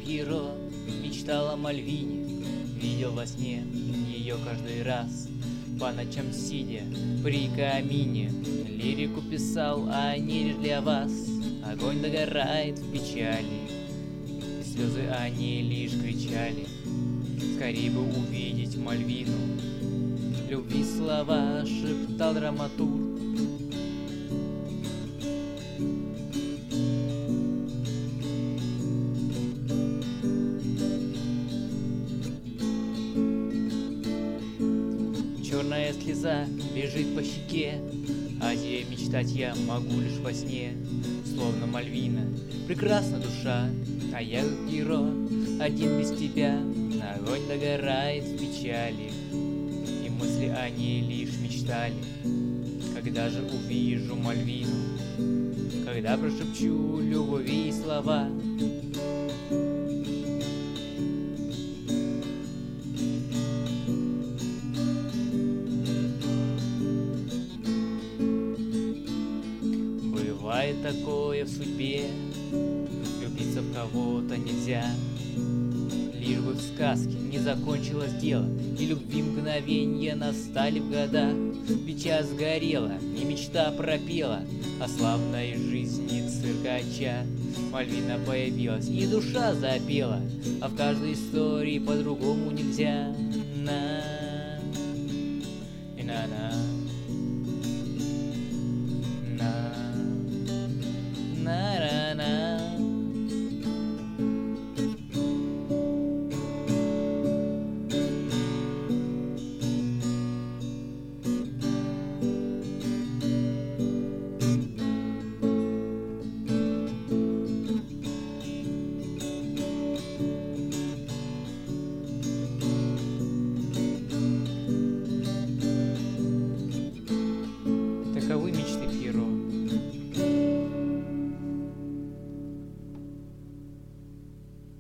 Пьеро мечтал о Мальвине, видел во сне ее каждый раз. По ночам сидя при камине, лирику писал, а не лишь для вас. Огонь догорает в печали, слезы они лишь кричали. Скорей бы увидеть Мальвину, любви слова шептал драматург. Черная слеза бежит по щеке, о тебе мечтать я могу лишь во сне. Словно Мальвина, прекрасна душа, а я как Пьеро, один без тебя. Огонь догорает в печали, и мысли о ней лишь мечтали. Когда же увижу Мальвину, когда прошепчу любви слова. Бывает такое в судьбе, влюбиться в кого-то нельзя. Лишь бы в сказке не закончилось дело, и любви мгновенья настали в годах. Печаль сгорела, и мечта пропела о славной жизни циркача. Мальвина появилась, и душа запела, а в каждой истории по-другому нельзя. На-на-на. Таковы мечты